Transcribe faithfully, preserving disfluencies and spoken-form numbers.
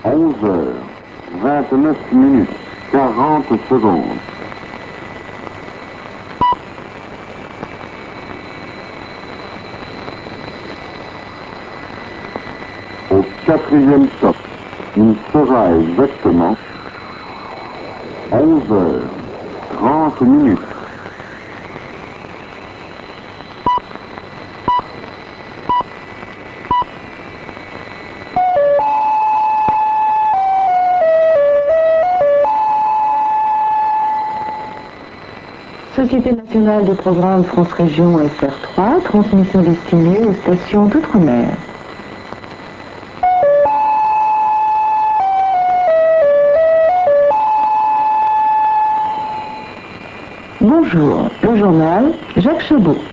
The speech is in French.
onze heures, vingt-neuf minutes, quarante secondes. Au quatrième top, il sera exactement onze heures, trente minutes. Société nationale de programme France Région F R trois, transmission destinée aux stations d'outre-mer. Bonjour, le journal Jacques Chabot.